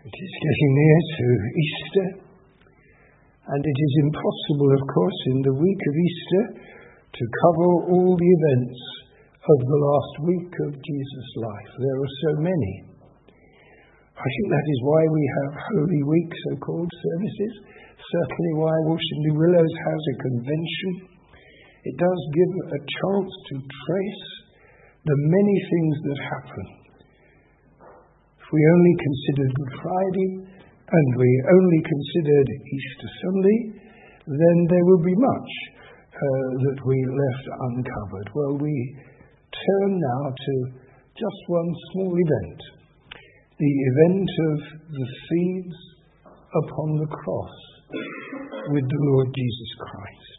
It is getting near to Easter, and it is impossible, of course, in the week of Easter to cover all the events of the last week of Jesus' life. There are so many. I think that is why we have Holy Week, so-called services, certainly why Washington Willows has a convention. It does give a chance to trace the many things that happen. If we only considered Good Friday and we only considered Easter Sunday, then there would be much that we left uncovered. Well, we turn now to just one small event, the event of the thieves upon the cross with the Lord Jesus Christ.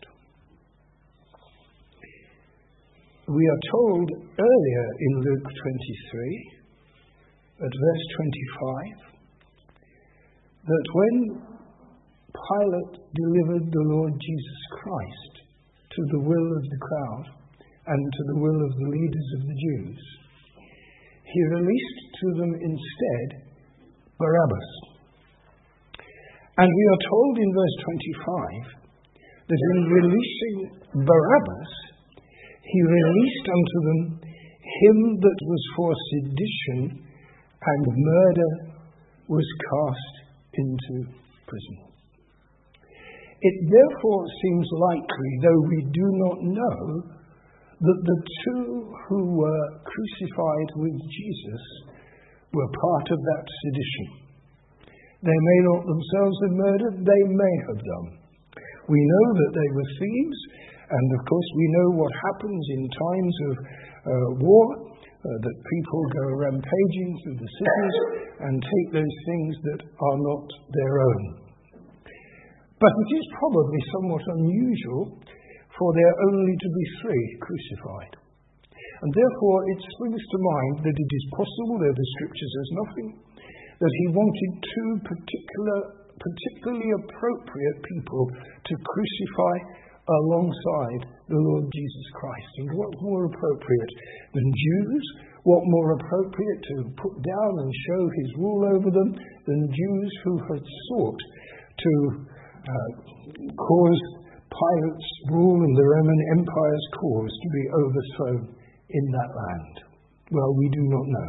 We are told earlier in Luke 23, at verse 25, that when Pilate delivered the Lord Jesus Christ to the will of the crowd and to the will of the leaders of the Jews, he released to them instead Barabbas. And we are told in verse 25 that in releasing Barabbas, he released unto them him that was for sedition and murder was cast into prison. It therefore seems likely, though we do not know, that the two who were crucified with Jesus were part of that sedition. They may not themselves have murdered, they may have done. We know that they were thieves, and of course we know what happens in times of war, that people go rampaging through the cities and take those things that are not their own. But it is probably somewhat unusual for there only to be three crucified. And therefore it springs to mind that it is possible, though the Scripture says nothing, that he wanted two particularly appropriate people to crucify alongside the Lord Jesus Christ. And what more appropriate than Jews? What more appropriate to put down and show his rule over them than Jews who had sought to cause Pilate's rule and the Roman Empire's cause to be overthrown in that land? Well, we do not know.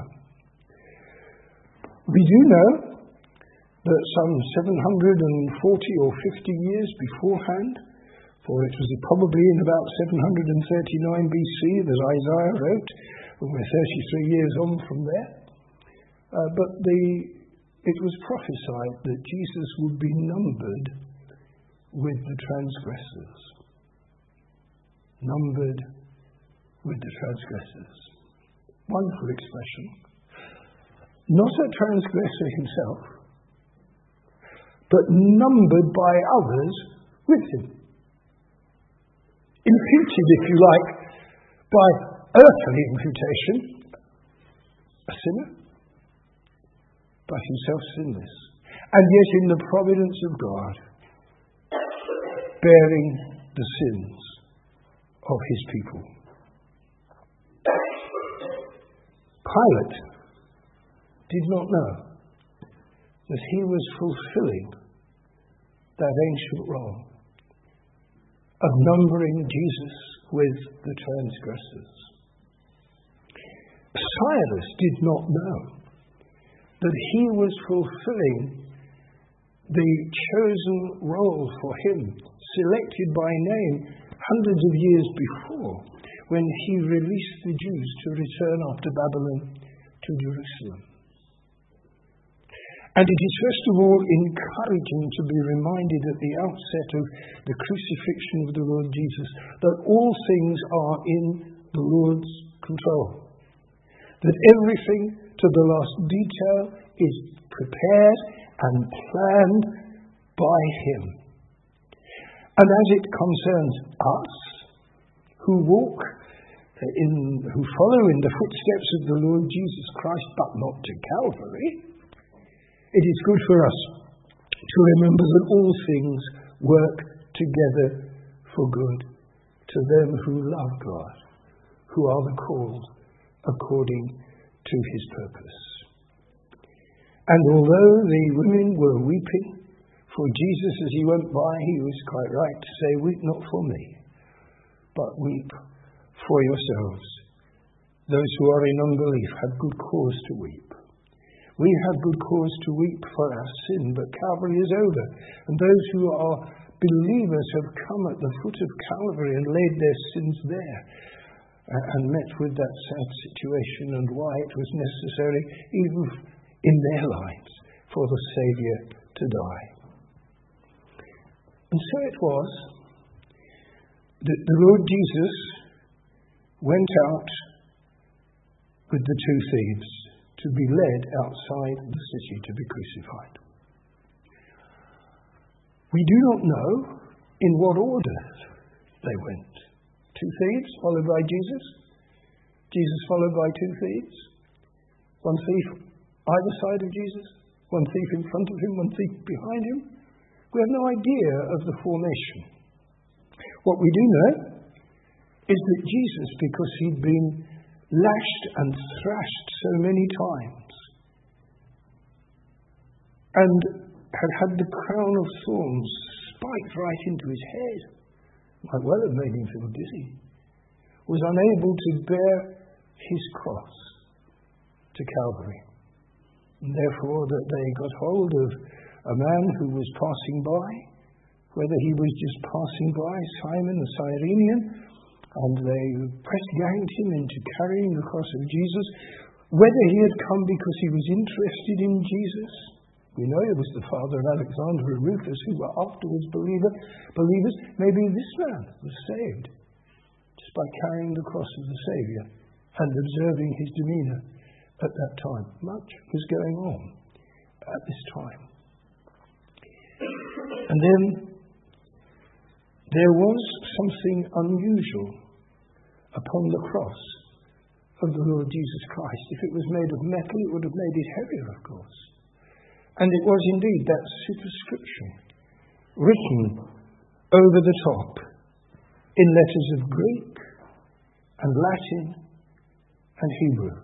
We do know that some 740 or 50 years beforehand, for it was probably in about 739 BC that Isaiah wrote, and we're 33 years on from there, but it was prophesied that Jesus would be numbered with the transgressors. Numbered with the transgressors. Wonderful expression. Not a transgressor himself, but numbered by others with him. Imputed, if you like, by earthly imputation, a sinner, but himself sinless. And yet in the providence of God, bearing the sins of his people. Pilate did not know that he was fulfilling that ancient role of numbering Jesus with the transgressors. Cyrus did not know that he was fulfilling the chosen role for him, selected by name hundreds of years before, when he released the Jews to return after Babylon to Jerusalem. And it is first of all encouraging to be reminded at the outset of the crucifixion of the Lord Jesus that all things are in the Lord's control. That everything to the last detail is prepared and planned by him. And as it concerns us, who follow in the footsteps of the Lord Jesus Christ, but not to Calvary, it is good for us to remember that all things work together for good to them who love God, who are the called according to his purpose. And although the women were weeping for Jesus as he went by, he was quite right to say, "Weep not for me, but weep for yourselves. Those who are in unbelief have good cause to weep. We have good cause to weep for our sin, but Calvary is over. And those who are believers have come at the foot of Calvary and laid their sins there and met with that sad situation and why it was necessary, even in their lives, for the Saviour to die." And so it was that the Lord Jesus went out with the two thieves to be led outside the city to be crucified. We do not know in what order they went. Two thieves followed by Jesus. Jesus followed by two thieves. One thief either side of Jesus. One thief in front of him, one thief behind him. We have no idea of the formation. What we do know is that Jesus, because he'd been lashed and thrashed so many times and had had the crown of thorns spiked right into his head, might well have made him feel dizzy, was unable to bear his cross to Calvary. And therefore that they got hold of a man who was passing by, whether he was just passing by, Simon the Cyrenian, and they press-ganged him into carrying the cross of Jesus, whether he had come because he was interested in Jesus. We know it was the father of Alexander and Rufus who were afterwards believers. Maybe this man was saved just by carrying the cross of the Saviour and observing his demeanour at that time. Much was going on at this time. And then there was something unusual upon the cross of the Lord Jesus Christ. If it was made of metal, it would have made it heavier, of course. And it was indeed that superscription written over the top in letters of Greek and Latin and Hebrew.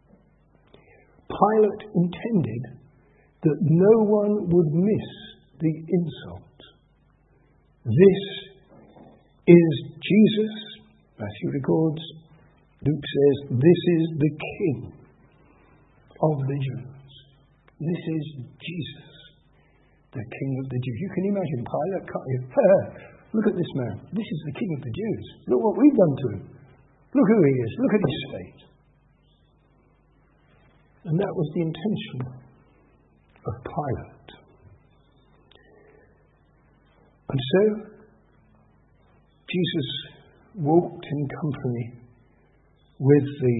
Pilate intended that no one would miss the insult. This is Jesus, Matthew records. Luke says, this is the King of the Jews. This is Jesus, the King of the Jews. You can imagine Pilate, can't you? Look at this man. This is the King of the Jews. Look what we've done to him. Look who he is. Look at his fate. And that was the intention of Pilate. And so, Jesus walked in company with the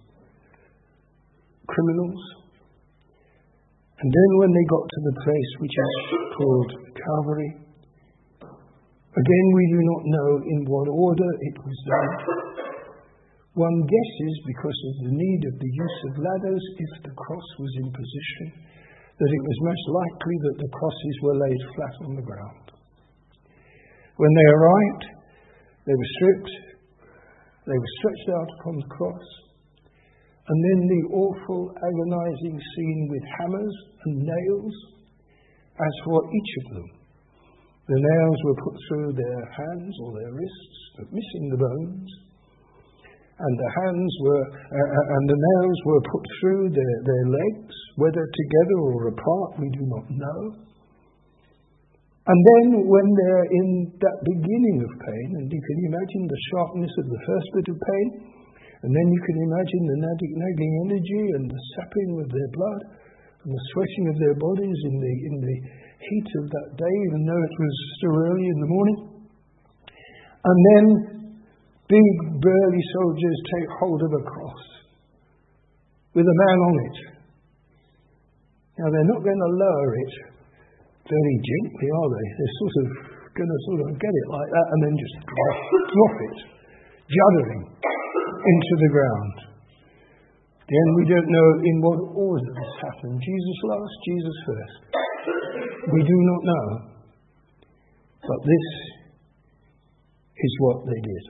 criminals. And then when they got to the place which is called Calvary, again we do not know in what order it was done. One guesses, because of the need of the use of ladders, if the cross was in position, that it was most likely that the crosses were laid flat on the ground. When they arrived, they were stripped, they were stretched out upon the cross, and then the awful, agonizing scene with hammers and nails. As for each of them, the nails were put through their hands or their wrists, but missing the bones, and the nails were put through their legs, whether together or apart, we do not know. And then when they're in that beginning of pain, and you can imagine the sharpness of the first bit of pain, and then you can imagine the nagging energy and the sapping of their blood and the sweating of their bodies in the heat of that day, even though it was still early in the morning. And then big burly soldiers take hold of a cross with a man on it. Now they're not going to lower it very gently, are they? They're going to get it like that and then just drop it, juddering into the ground. Then we don't know in what order this happened. Jesus last, Jesus first. We do not know. But this is what they did.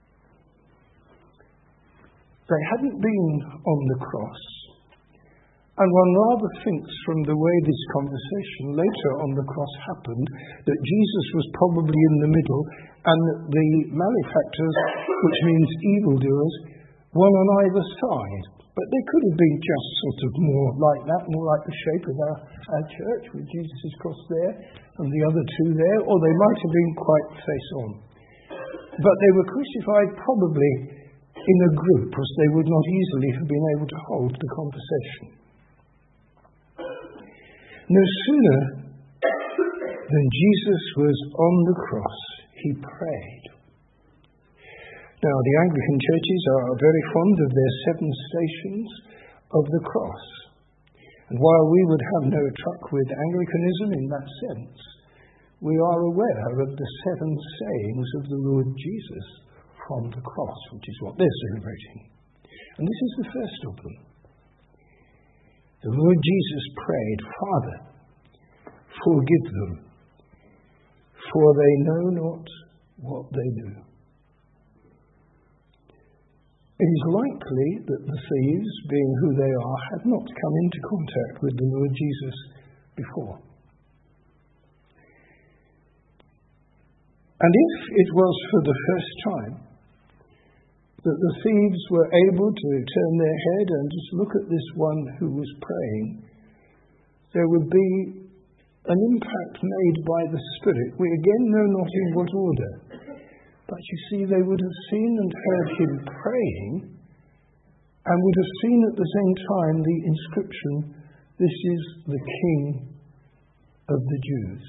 They hadn't been on the cross And one rather thinks from the way this conversation later on the cross happened that Jesus was probably in the middle and the malefactors, which means evildoers, one on either side. But they could have been just sort of more like that, more like the shape of our church with Jesus' cross there and the other two there, or they might have been quite face on. But they were crucified probably in a group, as they would not easily have been able to hold the conversation. No sooner than Jesus was on the cross, he prayed. Now, the Anglican churches are very fond of their 7 stations of the cross. And while we would have no truck with Anglicanism in that sense, we are aware of the 7 sayings of the Lord Jesus from the cross, which is what they're celebrating. And this is the first of them. The Lord Jesus prayed, Father, forgive them, for they know not what they do. It is likely that the thieves, being who they are, had not come into contact with the Lord Jesus before. And if it was for the first time that the thieves were able to turn their head and just look at this one who was praying, there would be an impact made by the Spirit. We again know not in what order. But you see, they would have seen and heard him praying and would have seen at the same time the inscription, "This is the King of the Jews."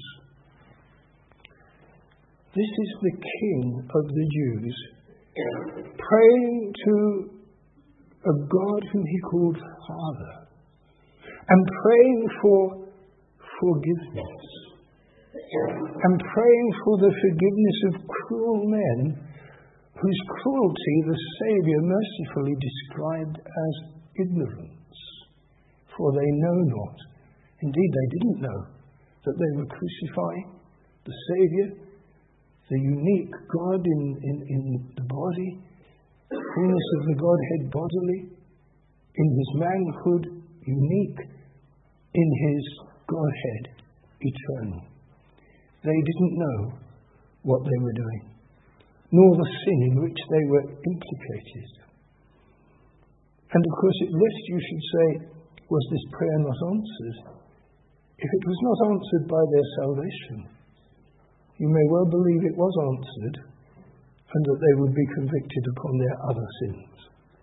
This is the King of the Jews praying to a God whom he called Father and praying for forgiveness. And praying for the forgiveness of cruel men whose cruelty the Saviour mercifully described as ignorance. For they know not, indeed they didn't know, that they were crucifying the Saviour, the unique God in the body, fullness of the Godhead bodily, in his manhood, unique, in his Godhead, eternal. They didn't know what they were doing, nor the sin in which they were implicated. And of course, at least you should say, was this prayer not answered? If it was not answered by their salvation, you may well believe it was answered, and that they would be convicted upon their other sins.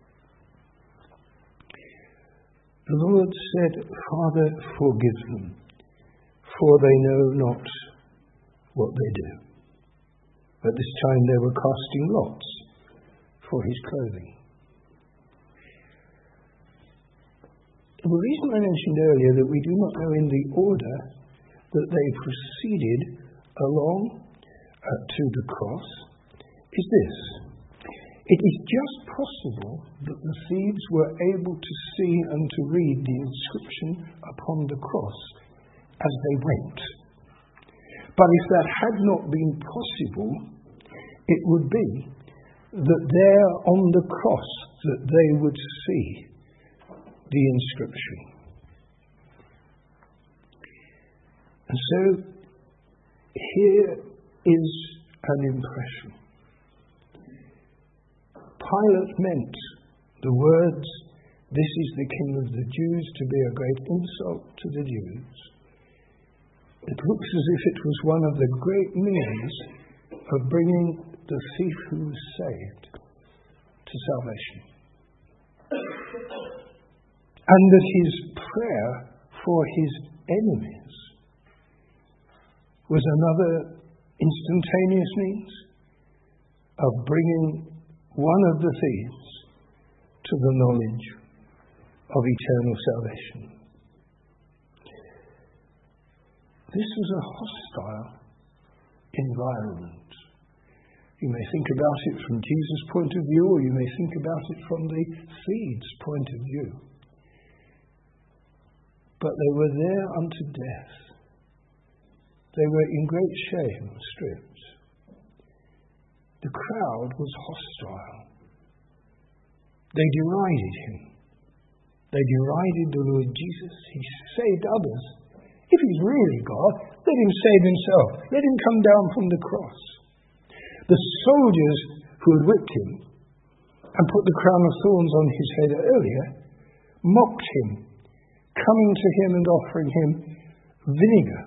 The Lord said, Father, forgive them, for they know not what they do. At this time they were casting lots for his clothing. The reason I mentioned earlier that we do not know in the order that they proceeded along to the cross is this. It is just possible that the thieves were able to see and to read the inscription upon the cross as they went. But if that had not been possible, it would be that there on the cross that they would see the inscription. And so here is an impression. Pilate meant the words, "This is the King of the Jews," to be a great insult to the Jews. It looks as if it was one of the great means of bringing the thief who was saved to salvation. And that his prayer for his enemies was another instantaneous means of bringing one of the thieves to the knowledge of eternal salvation. This was a hostile environment. You may think about it from Jesus' point of view, or you may think about it from the thieves' point of view. But they were there unto death. They were in great shame, stripped. The crowd was hostile. They derided him. They derided the Lord Jesus. He saved others. If he's really God, let him save himself. Let him come down from the cross. The soldiers who had whipped him and put the crown of thorns on his head earlier mocked him, coming to him and offering him vinegar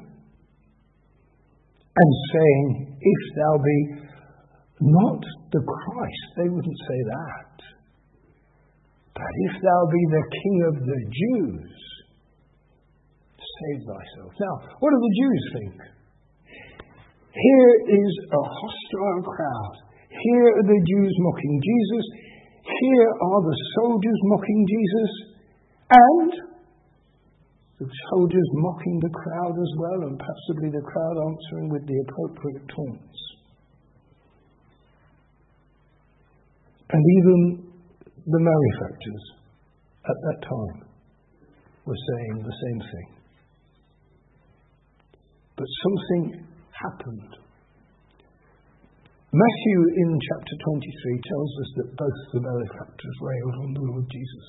and saying, "If thou be not the Christ," they wouldn't say that, "but if thou be the King of the Jews, save thyself." Now, what do the Jews think? Here is a hostile crowd. Here are the Jews mocking Jesus. Here are the soldiers mocking Jesus. And the soldiers mocking the crowd as well, and possibly the crowd answering with the appropriate taunts. And even the malefactors at that time were saying the same thing. But something happened. Matthew in chapter 23 tells us that both the malefactors railed on the Lord Jesus.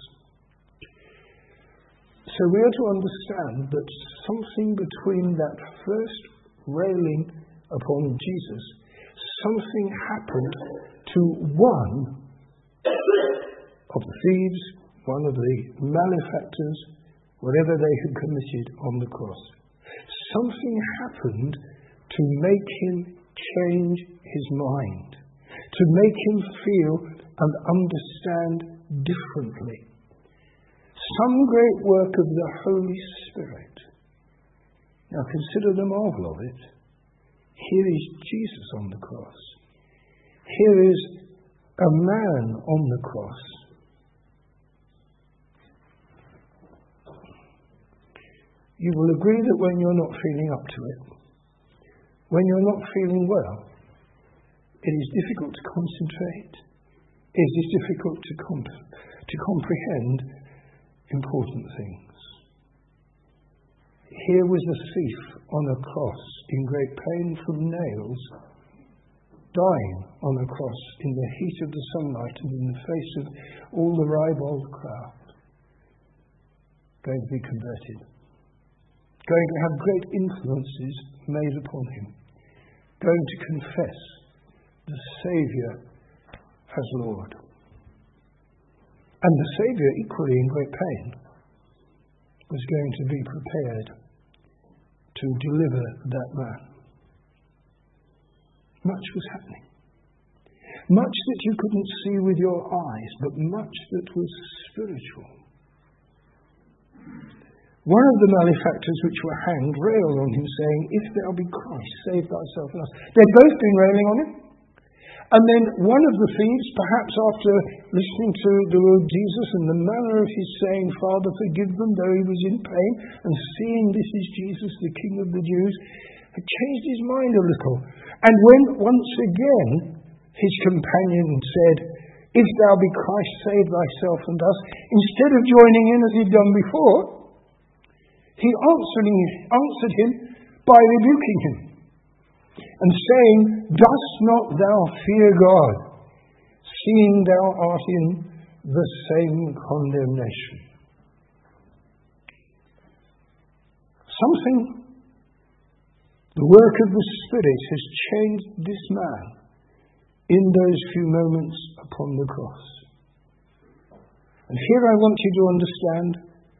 So we are to understand that something between that first railing upon Jesus, something happened to one of the thieves, one of the malefactors, whatever they had committed on the cross. Something happened to make him change his mind, to make him feel and understand differently. Some great work of the Holy Spirit. Now consider the marvel of it. Here is Jesus on the cross. Here is a man on the cross. You will agree that when you're not feeling up to it, when you're not feeling well, it is difficult to concentrate. It is difficult to comprehend important things. Here was a thief on a cross in great pain from nails, dying on a cross in the heat of the sunlight and in the face of all the ribald crowd, going to be converted, going to have great influences made upon him, going to confess the Saviour as Lord. And the Saviour, equally in great pain, was going to be prepared to deliver that man. Much was happening. Much that you couldn't see with your eyes, but much that was spiritual. One of the malefactors which were hanged railed on him, saying, "If thou be Christ, save thyself and us." They'd both been railing on him. And then one of the thieves, perhaps after listening to the Lord Jesus and the manner of his saying, "Father, forgive them," though he was in pain, and seeing this is Jesus, the King of the Jews, had changed his mind a little. And when once again his companion said, "If thou be Christ, save thyself and us," instead of joining in as he'd done before, he answered him by rebuking him and saying, "Dost not thou fear God, seeing thou art in the same condemnation?" Something, the work of the Spirit, has changed this man in those few moments upon the cross. And here I want you to understand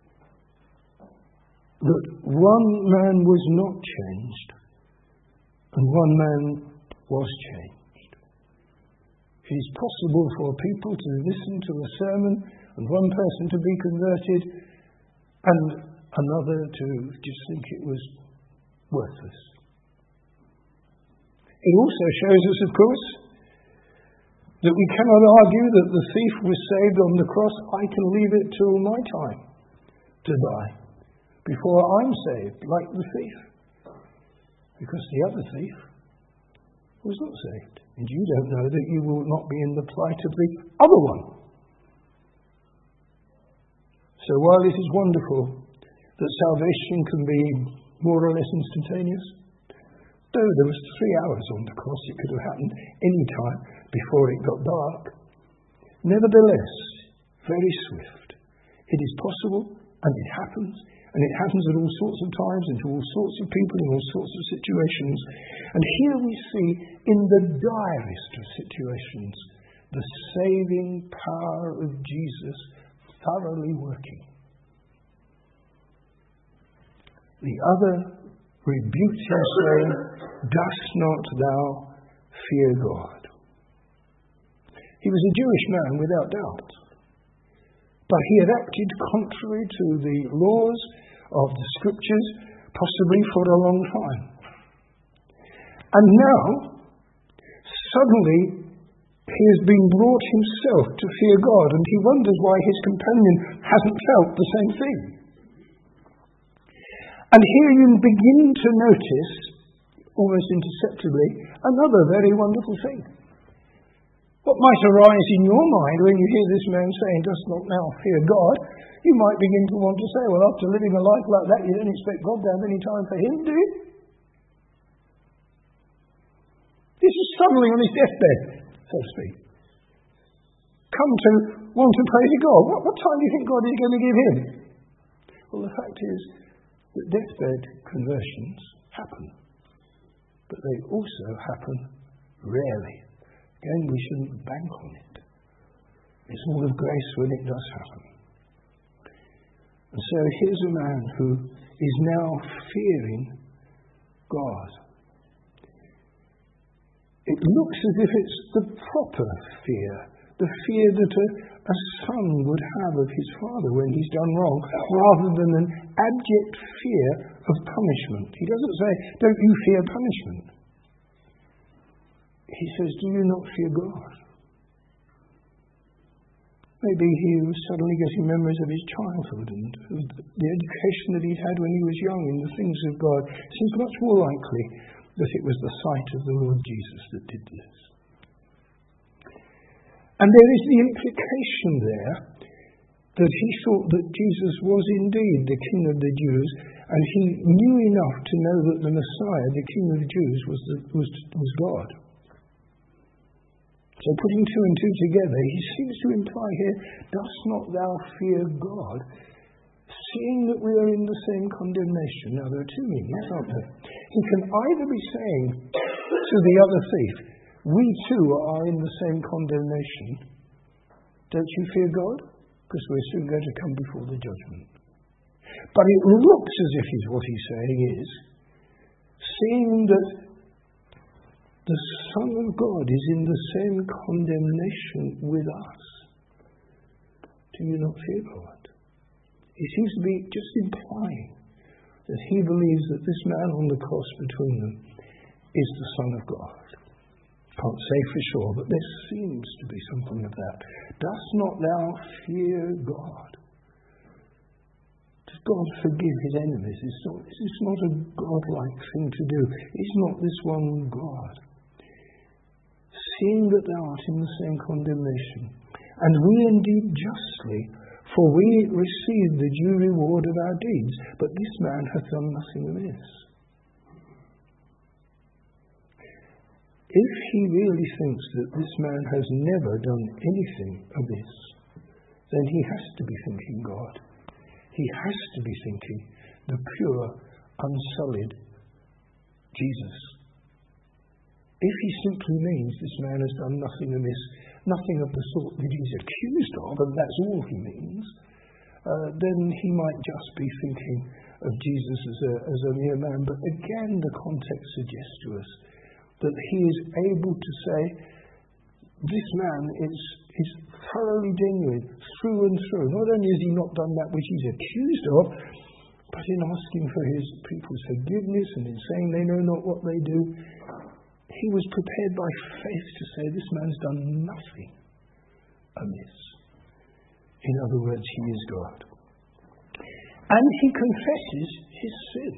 that one man was not changed and one man was changed. It is possible for people to listen to a sermon and one person to be converted and another to just think it was worthless. It also shows us, of course, that we cannot argue that the thief was saved on the cross. I can leave it till my time to die before I'm saved, like the thief. Because the other thief was not saved. And you don't know that you will not be in the plight of the other one. So while it is wonderful that salvation can be more or less instantaneous, though there was 3 hours on the cross, it could have happened any time before it got dark. Nevertheless, very swift. It is possible, and it happens. And it happens at all sorts of times, and to all sorts of people, in all sorts of situations. And here we see, in the direst of situations, the saving power of Jesus thoroughly working. The other rebuked him, saying, "Dost not thou fear God?" He was a Jewish man, without doubt. But he had acted contrary to the laws of the Scriptures, possibly for a long time. And now, suddenly, he has been brought himself to fear God, and he wonders why his companion hasn't felt the same thing. And here you begin to notice, almost imperceptibly, another very wonderful thing. What might arise in your mind when you hear this man saying, "Dost not now fear God?" You might begin to want to say, "Well, after living a life like that, you don't expect God to have any time for him, do you?" This is suddenly on his deathbed, so to speak. Come to want to pray to God. What time do you think God is going to give him? Well, the fact is that deathbed conversions happen, but they also happen rarely. Again, we shouldn't bank on it. It's all of grace when it does happen. And so here's a man who is now fearing God. It looks as if it's the proper fear, the fear that a son would have of his father when he's done wrong, rather than an abject fear of punishment. He doesn't say, "Don't you fear punishment?" He says, "Do you not fear God?" Maybe he was suddenly getting memories of his childhood and of the education that he'd had when he was young in the things of God. It seems much more likely that it was the sight of the Lord Jesus that did this. And there is the implication there that he thought that Jesus was indeed the King of the Jews, and he knew enough to know that the Messiah, the King of the Jews, was God. So putting two and two together, he seems to imply here, "Dost not thou fear God?" Seeing that we are in the same condemnation. Now there are two meanings, aren't there? He can either be saying to the other thief, "We too are in the same condemnation. Don't you fear God? Because we're soon going to come before the judgment." But it looks as if what he's saying is, seeing that the Son of God is in the same condemnation with us, do you not fear God? He seems to be just implying that he believes that this man on the cross between them is the Son of God. Can't say for sure, but there seems to be something of that. "Dost not thou fear God?" Does God forgive his enemies? This is not a godlike thing to do. Is not this one God? "Seeing that thou art in the same condemnation, and we indeed justly, for we receive the due reward of our deeds, but this man hath done nothing amiss." If he really thinks that this man has never done anything amiss, then he has to be thinking God. He has to be thinking the pure, unsullied Jesus. If he simply means this man has done nothing amiss, nothing of the sort that he's accused of, and that's all he means, then he might just be thinking of Jesus as a mere man. But again, the context suggests to us that he is able to say, this man is thoroughly genuine, through and through. Not only has he not done that which he's accused of, but in asking for his people's forgiveness and in saying they know not what they do, he was prepared by faith to say this man's done nothing amiss. In other words, he is God. And he confesses his sin.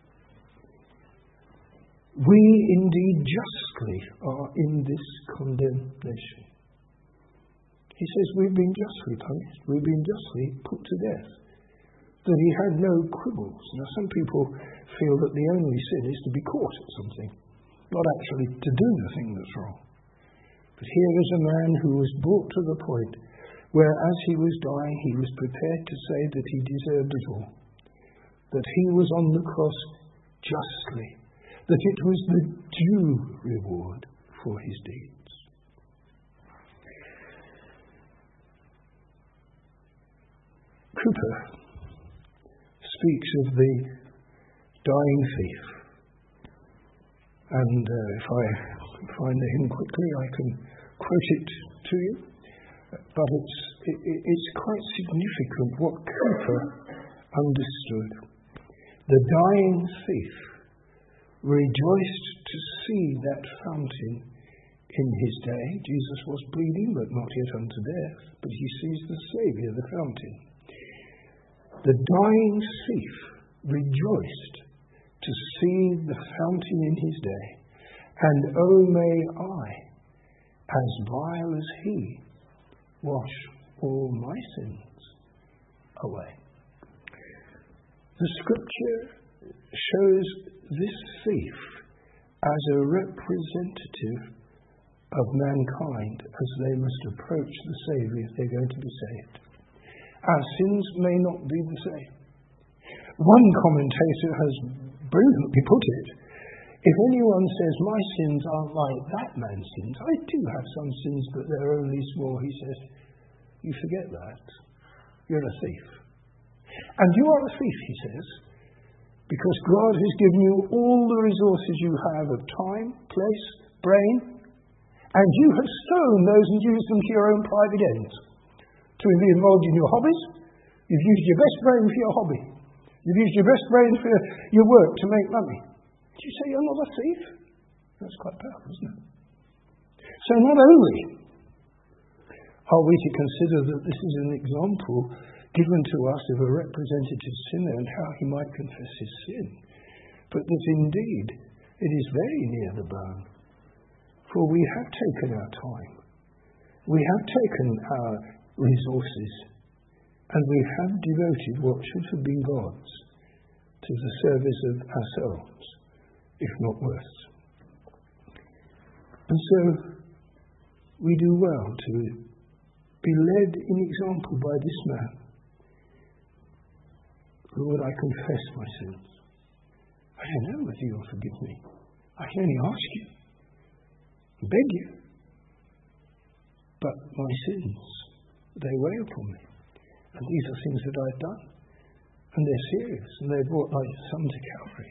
We indeed justly are in this condemnation. He says we've been justly punished, we've been justly put to death, that he had no quibbles. Now some people feel that the only sin is to be caught at something, not actually to do the thing that's wrong. But here is a man who was brought to the point where as he was dying he was prepared to say that he deserved it all, that he was on the cross justly, that it was the due reward for his deeds. Cowper speaks of the dying thief, and if I find the hymn quickly I can quote it to you, but it's quite significant what Cowper understood. The dying thief rejoiced to see that fountain in his day. Jesus was bleeding, but not yet unto death, but he sees the Saviour, the fountain. The dying thief rejoiced to see the fountain in his day, and oh, may I, as vile as he, wash all my sins away. The scripture shows this thief as a representative of mankind as they must approach the Saviour if they're going to be saved. Our sins may not be the same. One commentator has brilliantly put it: if anyone says my sins aren't like that man's sins, I do have some sins but they're only small, he says, you forget that. You're a thief. And you are a thief, he says, because God has given you all the resources you have of time, place, brain, and you have stolen those and used them to your own private ends. To be involved in your hobbies, you've used your best brain for your hobby. You've used your best brain for your work to make money. Do you say you're not a thief? That's quite powerful, isn't it? So not only are we to consider that this is an example given to us of a representative sinner and how he might confess his sin, but that indeed it is very near the bone. For we have taken our time, we have taken our resources, and we have devoted what should have been God's to the service of ourselves, if not worse. And so we do well to be led in example by this man. Lord, I confess my sins. I don't know whether you'll forgive me. I can only ask you, beg you. But my sins, they weigh upon me. And these are things that I've done. And they're serious, and they've brought my son to Calvary.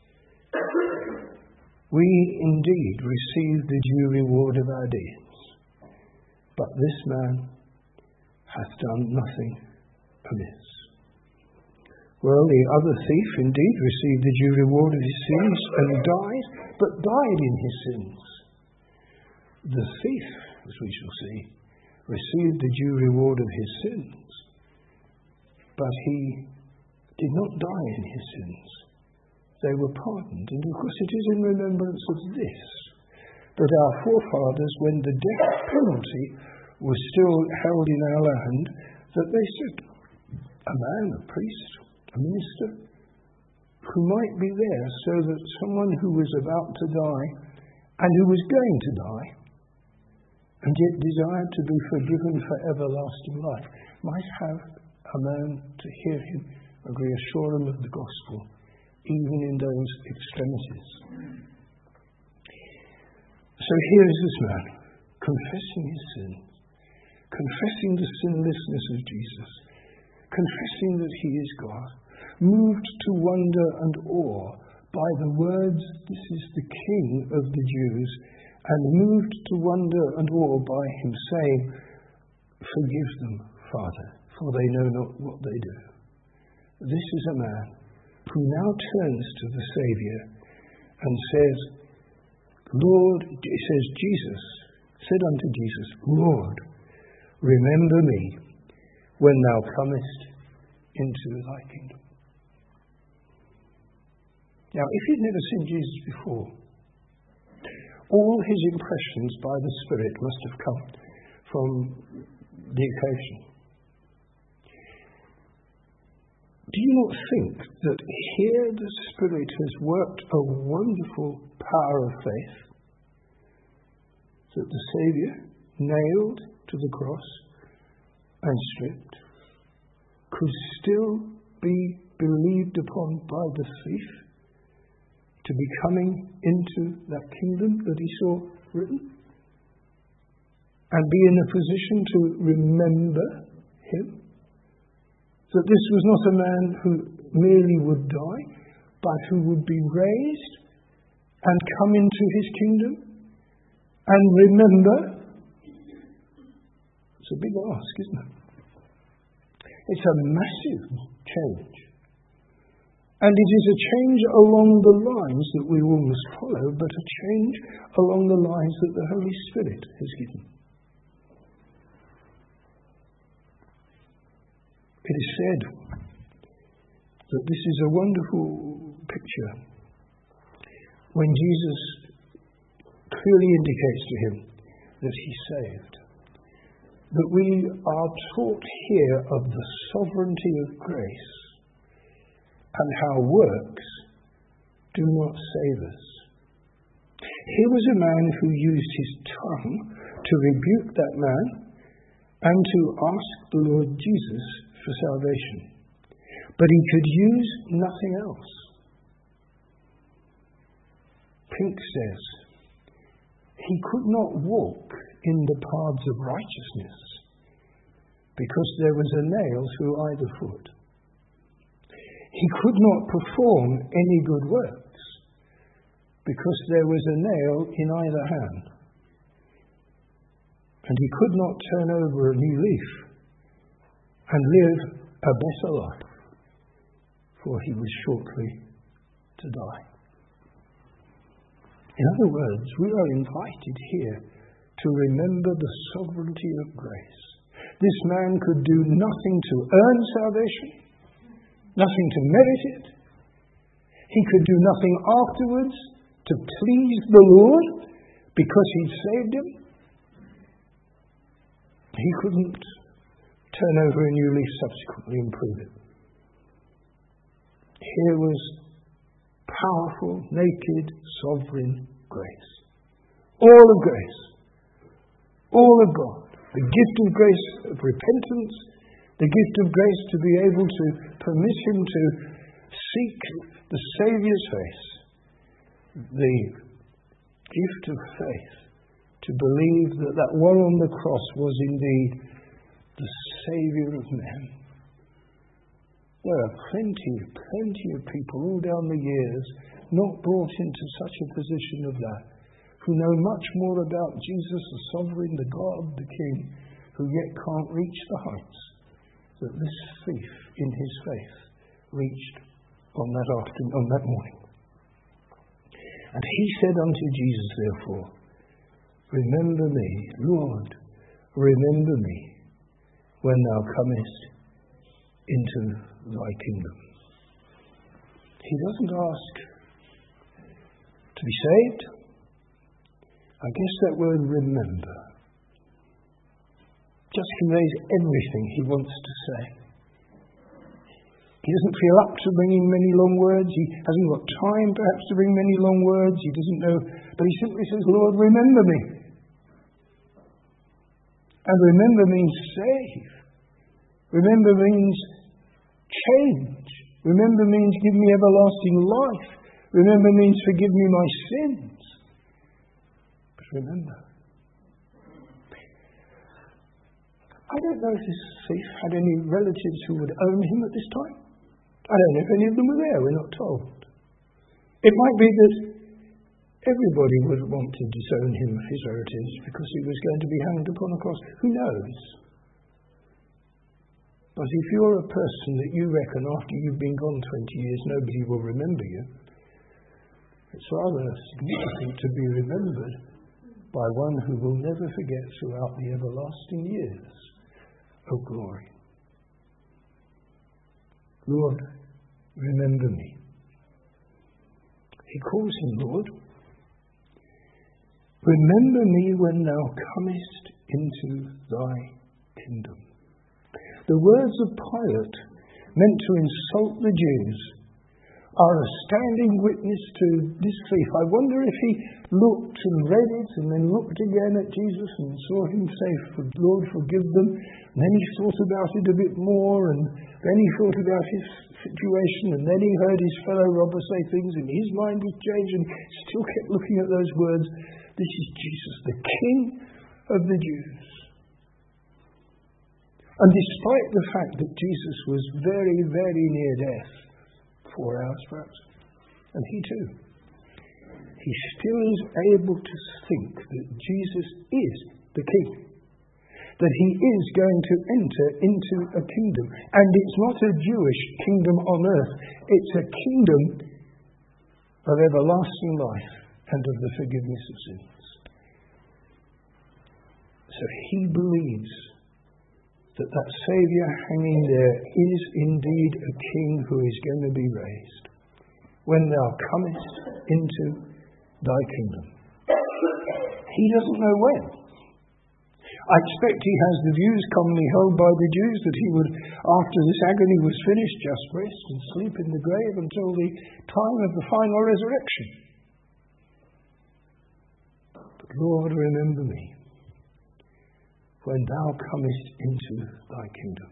We indeed receive the due reward of our deeds. But this man hath done nothing amiss. Well, the other thief indeed received the due reward of his sins and died, but died in his sins. The thief, as we shall see, received the due reward of his sins, but he did not die in his sins. They were pardoned, and of course it is in remembrance of this that our forefathers, when the death penalty was still held in our land, that they said, a man, a priest, a minister, who might be there so that someone who was about to die and who was going to die and yet desired to be forgiven for everlasting life might have a man to hear him and reassure him of the gospel, even in those extremities. So here is this man, confessing his sin, confessing the sinlessness of Jesus, confessing that he is God, moved to wonder and awe by the words, "This is the King of the Jews," and moved to wonder and awe by him saying, "Forgive them, Father, for they know not what they do." This is a man who now turns to the Saviour and says, Lord, it says Jesus, said unto Jesus, Lord, remember me when thou comest into thy kingdom. Now, if you'd never seen Jesus before, all his impressions by the Spirit must have come from the occasion. Do you not think that here the Spirit has worked a wonderful power of faith that the Saviour nailed to the cross and stripped could still be believed upon by the thief to be coming into that kingdom that he saw written, and be in a position to remember him? That this was not a man who merely would die, but who would be raised and come into his kingdom and remember. It's a big ask, isn't it? It's a massive change. And it is a change along the lines that we all must follow, but a change along the lines that the Holy Spirit has given. It is said that this is a wonderful picture when Jesus clearly indicates to him that he saved. That we are taught here of the sovereignty of grace and how works do not save us. Here was a man who used his tongue to rebuke that man and to ask the Lord Jesus for salvation. But he could use nothing else. Pink says, he could not walk in the paths of righteousness because there was a nail through either foot. He could not perform any good works because there was a nail in either hand. And he could not turn over a new leaf and live a better life, for he was shortly to die. In other words, we are invited here to remember the sovereignty of grace. This man could do nothing to earn salvation, nothing to merit it. He could do nothing afterwards to please the Lord because he'd saved him. He couldn't turn over a new leaf subsequently and prove it. Here was powerful, naked, sovereign grace. All of grace. All of God. The gift of grace of repentance, the gift of grace to be able to permit him to seek the Saviour's face, the gift of faith, to believe that that one on the cross was indeed the Saviour of men. There are plenty of people all down the years not brought into such a position of that, who know much more about Jesus, the sovereign, the God, the King, who yet can't reach the heights that this thief in his faith reached on that morning. And he said unto Jesus, therefore, remember me, Lord, remember me when thou comest into thy kingdom. He doesn't ask to be saved. I guess that word remember just conveys everything he wants to say. He doesn't feel up to bringing many long words. He hasn't got time perhaps to bring many long words. He doesn't know, but he simply says, Lord, remember me. And remember means save. Remember means change. Remember means give me everlasting life. Remember means forgive me my sins. But remember. I don't know if this thief had any relatives who would own him at this time. I don't know if any of them were there. We're not told. It might be that everybody would want to disown him, his relatives, because he was going to be hanged upon a cross. Who knows? But if you're a person that you reckon after you've been gone 20 years nobody will remember you, it's rather significant to be remembered by one who will never forget throughout the everlasting years of glory. Lord, remember me. He calls him Lord. Remember me when thou comest into thy kingdom. The words of Pilate, meant to insult the Jews, are a standing witness to this thief. I wonder if he looked and read it and then looked again at Jesus and saw him say, Lord, forgive them. And then he thought about it a bit more, and then he thought about his situation, and then he heard his fellow robber say things, and his mind was changed, and still kept looking at those words. This is Jesus, the King of the Jews. And despite the fact that Jesus was very, very near death, 4 hours perhaps, and he too, he still is able to think that Jesus is the King, that he is going to enter into a kingdom. And it's not a Jewish kingdom on earth, it's a kingdom of everlasting life and of the forgiveness of sins. So he believes that Saviour hanging there is indeed a King who is going to be raised when thou comest into thy kingdom. He doesn't know when. I expect he has the views commonly held by the Jews that he would, after this agony was finished, just rest and sleep in the grave until the time of the final resurrection. But Lord, remember me when thou comest into thy kingdom.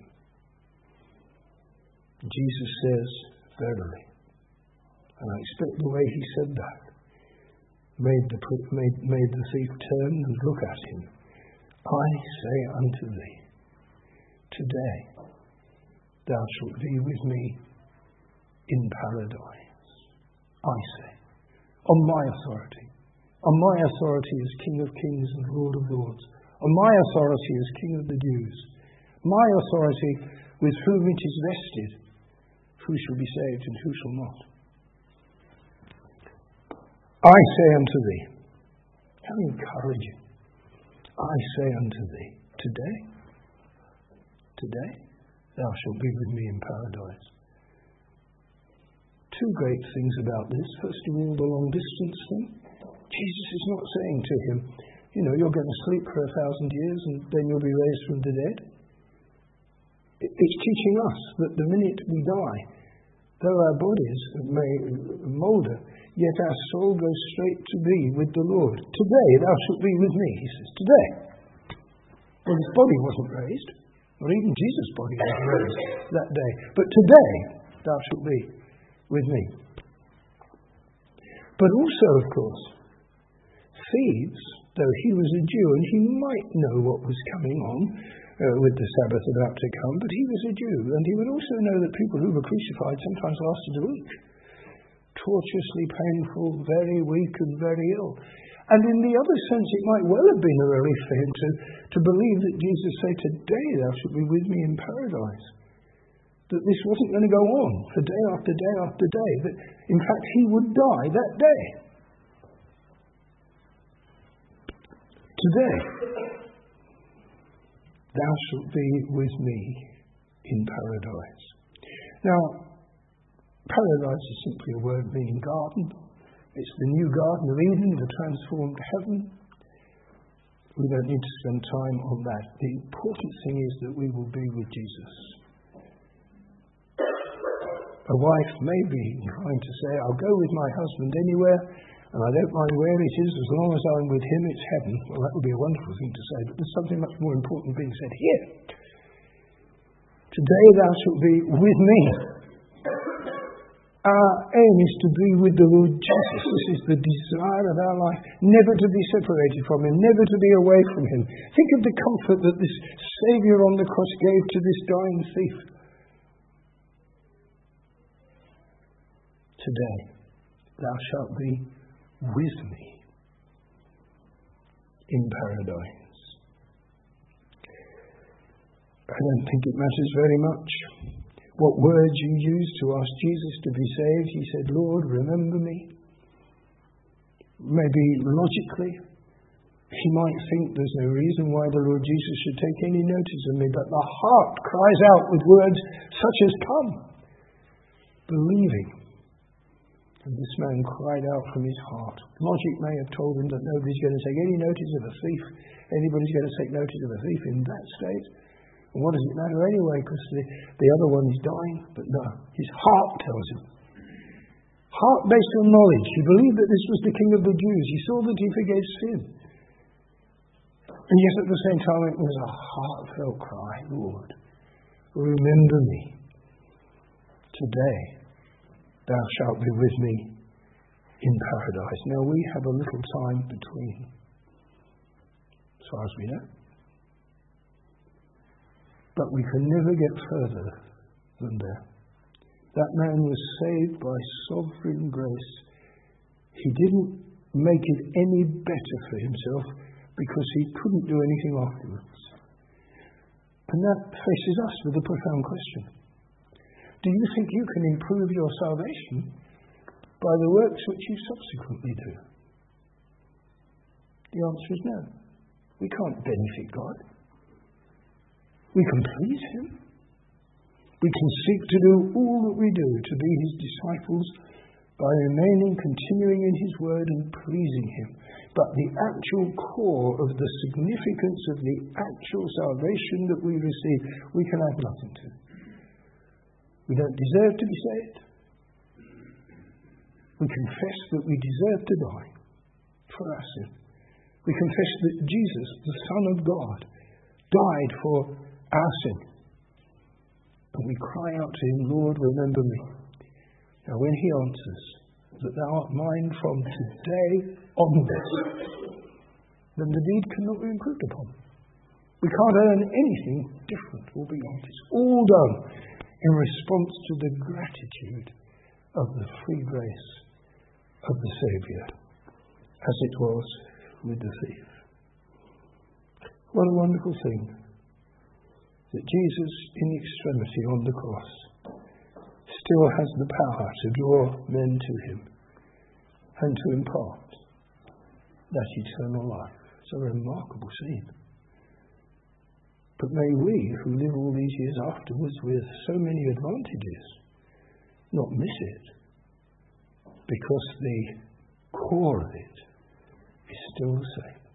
Jesus says, verily. And I expect the way he said that made the thief turn and look at him. I say unto thee, today thou shalt be with me in paradise. I say, on my authority as King of Kings and Lord of Lords, on my authority as King of the Jews, my authority with whom it is vested, who shall be saved and who shall not. I say unto thee, how encouraging. I say unto thee, today, thou shalt be with me in paradise. Two great things about this. First of all, the long distance thing. Jesus is not saying to him, you're going to sleep for 1,000 years and then you'll be raised from the dead. It's teaching us that the minute we die, though our bodies may moulder, yet our soul goes straight to be with the Lord. Today thou shalt be with me, he says. Today. Well, his body wasn't raised, or even Jesus' body wasn't raised that day. But today thou shalt be with me. But also, of course, thieves, though he was a Jew, and he might know what was coming on with the Sabbath about to come, but he was a Jew, and he would also know that people who were crucified sometimes lasted a week. Tortuously painful, very weak and very ill. And in the other sense, it might well have been a relief for him to believe that Jesus said, today thou shalt be with me in paradise. That this wasn't going to go on for day after day after day. That in fact he would die that day. Today, thou shalt be with me in paradise. Now, paradise is simply a word meaning garden. It's the new Garden of Eden, the transformed heaven. We don't need to spend time on that. The important thing is that we will be with Jesus. A wife may be inclined to say, I'll go with my husband anywhere, and I don't mind where it is, as long as I'm with him, it's heaven. Well, that would be a wonderful thing to say, but there's something much more important being said here. Today thou shalt be with me. Our aim is to be with the Lord Jesus. This is the desire of our life, never to be separated from him, never to be away from him. Think of the comfort that this Saviour on the cross gave to this dying thief. Today, thou shalt be with me in paradise. I don't think it matters very much what words you use to ask Jesus to be saved. He said, Lord, remember me. Maybe logically, he might think there's no reason why the Lord Jesus should take any notice of me, but the heart cries out with words such as come, believing. And this man cried out from his heart. Logic may have told him that nobody's going to take any notice of a thief. Anybody's going to take notice of a thief in that state. And what does it matter anyway, because the other one is dying? But no, his heart tells him, heart based on knowledge. He believed that this was the King of the Jews. He saw that he forgave sin. And yet at the same time it was a heartfelt cry, Lord, remember me. Today thou shalt be with me in paradise. Now we have a little time between, as far as we know. But we can never get further than there. That man was saved by sovereign grace. He didn't make it any better for himself because he couldn't do anything afterwards. And that faces us with a profound question. Do you think you can improve your salvation by the works which you subsequently do? The answer is no. We can't benefit God. We can please him. We can seek to do all that we do to be his disciples by remaining, continuing in his word and pleasing him. But the actual core of the significance of the actual salvation that we receive, we can add nothing to. We don't deserve to be saved. We confess that we deserve to die for our sin. We confess that Jesus, the Son of God, died for our sin. And we cry out to him, Lord, remember me. Now when he answers, that thou art mine from today onwards, then the deed cannot be improved upon. We can't earn anything different or beyond. It's all done in response to the gratitude of the free grace of the Saviour, as it was with the thief. What a wonderful thing that Jesus, in extremity on the cross, still has the power to draw men to him and to impart that eternal life. It's a remarkable scene. But may we, who live all these years afterwards with so many advantages, not miss it, because the core of it is still the same.